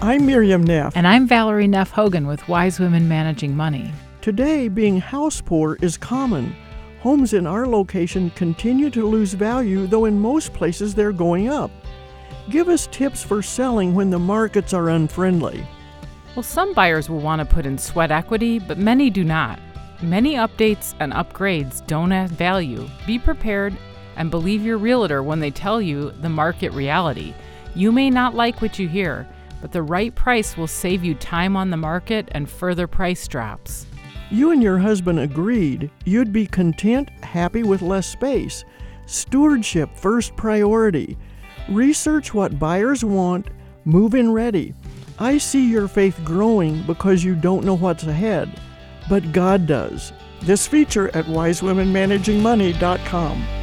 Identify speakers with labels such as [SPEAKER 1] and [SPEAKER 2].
[SPEAKER 1] I'm Miriam Neff.
[SPEAKER 2] And I'm Valerie Neff Hogan with Wise Women Managing Money.
[SPEAKER 1] Today, being house poor is common. Homes in our location continue to lose value, though in most places they're going up. Give us tips for selling when the markets are unfriendly.
[SPEAKER 2] Well, some buyers will want to put in sweat equity, but many do not. Many updates and upgrades don't add value. Be prepared and believe your realtor when they tell you the market reality. You may not like what you hear, but the right price will save you time on the market and further price drops.
[SPEAKER 1] You and your husband agreed you'd be content, happy with less space. Stewardship first priority. Research what buyers want, move in ready. I see your faith growing because you don't know what's ahead, but God does. This feature at wisewomenmanagingmoney.com.